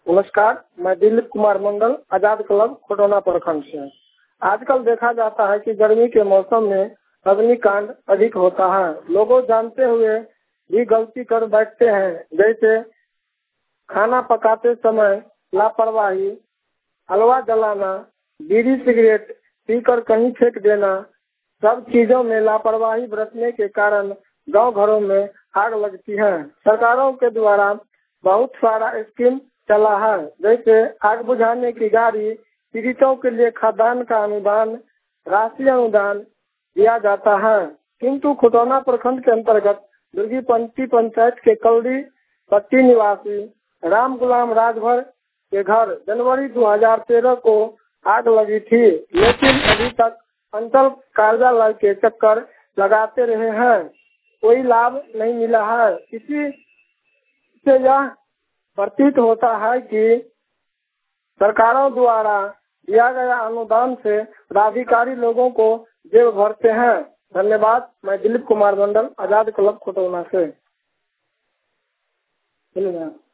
नमस्कार, मैं दिलीप कुमार मंडल, आजाद क्लब खटौना प्रखंड से। आजकल देखा जाता है कि गर्मी के मौसम में अग्निकांड अधिक होता है। लोगों जानते हुए भी गलती कर बैठते हैं, जैसे खाना पकाते समय लापरवाही, हलवा जलाना, बीड़ी सिगरेट पीकर कहीं फेंक देना। सब चीजों में लापरवाही बरतने के कारण गांव घरों में आग लगती है। सरकारों के द्वारा बहुत सारा स्कीम चला है, जैसे आग बुझाने की गाड़ी, पीड़ितों के लिए खाद्यान्न का अनुदान, राशि अनुदान दिया जाता है। किंतु खटौना प्रखंड के अंतर्गत दुर्गी पंती पंचायत के कलडी पट्टी निवासी राम गुलाम राजभर के घर जनवरी 2013 को आग लगी थी, लेकिन अभी तक अंचल कार्यालय के चक्कर लगाते रहे हैं, कोई लाभ नहीं मिला है। इसी से यह प्रतीत होता है कि सरकारों द्वारा दिया गया अनुदान से प्राधिकारी लोगों को जेब भरते हैं। धन्यवाद। मैं दिलीप कुमार मंडल, आजाद क्लब खटौना से।